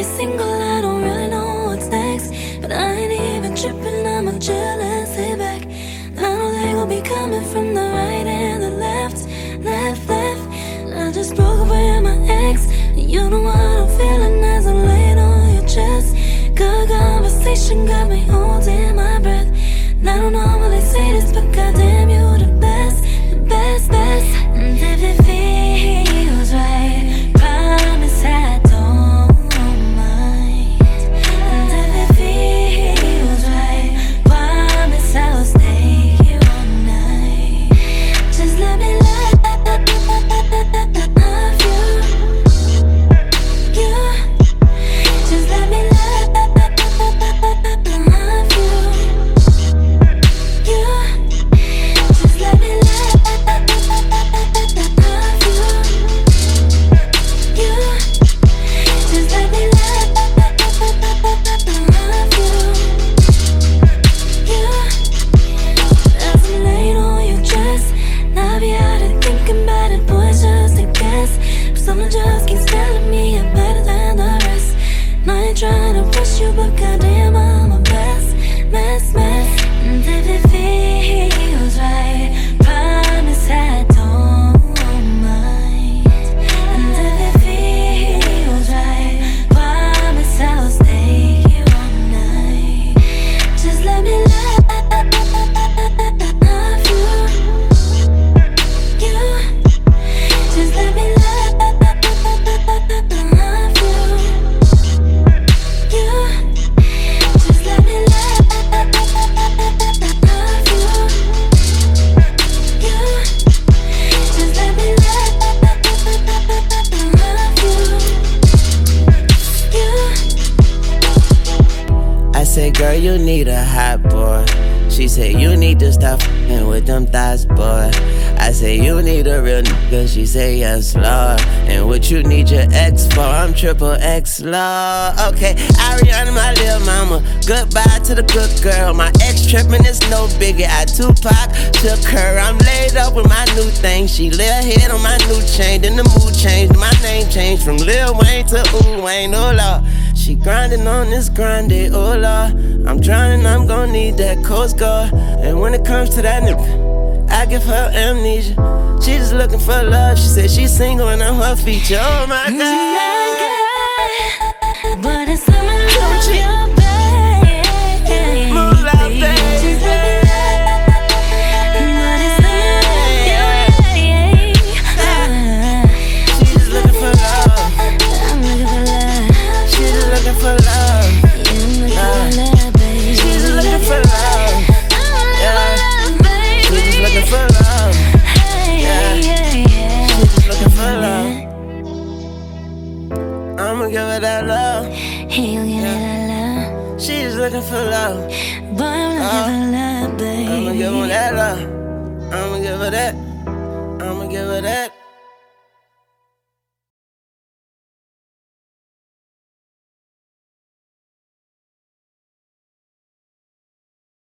single, I don't really know what's next. But I ain't even tripping, I'ma chill and sit back. I know they gon' be coming from the right and the left. I just broke up with my ex. You know what I'm feeling as I'm laying on your chest. Good conversation got me holding my breath. And I don't normally say this, but goddamn, you the best, the best. And if it feels right, promise I don't mind. And if it feels right, promise I'll stay here all night. Just let me love you, just let me love you, just let me someone just keeps telling me I'm better than the rest. And I ain't trying to push you, but goddamn, I'm a mess. And if it feels right, promise I don't mind. And if it feels right, promise I'll stay here all night. Just let me love you, just let me love. I say, girl, you need a hot boy. She say, you need to stop f***ing with them thighs, boy. I say, you need a real nigga. She say, yes, Lord. And what you need your ex for? I'm triple X, Lord. Okay, Ariana, my little mama. Goodbye to the good girl. My ex trippin', it's no biggie. I Tupac took her. I'm laid up with my new thing. She lay her head on my new chain. Then the mood changed. My name changed from Lil Wayne to Ooh Wayne. Oh, Lord. She grinding on this grind, oh Lord. I'm drowning, I'm gon' need that Coast Guard. And when it comes to that nigga, I give her amnesia. She just looking for love. She said she's single and I'm her feature. Oh my God. But it's summer, love your baby. Moonlight, baby. But it's summer, She just looking for love. I'm looking for love. She just looking for love. She's just looking for love. Yeah. She's just looking for love. Yeah. She's just looking for love. I'ma give her that love. He'll give her that love. She's just looking for love. Boy, I'm looking for love, baby. I'ma give her that love. I'ma give her that. I'ma give her that.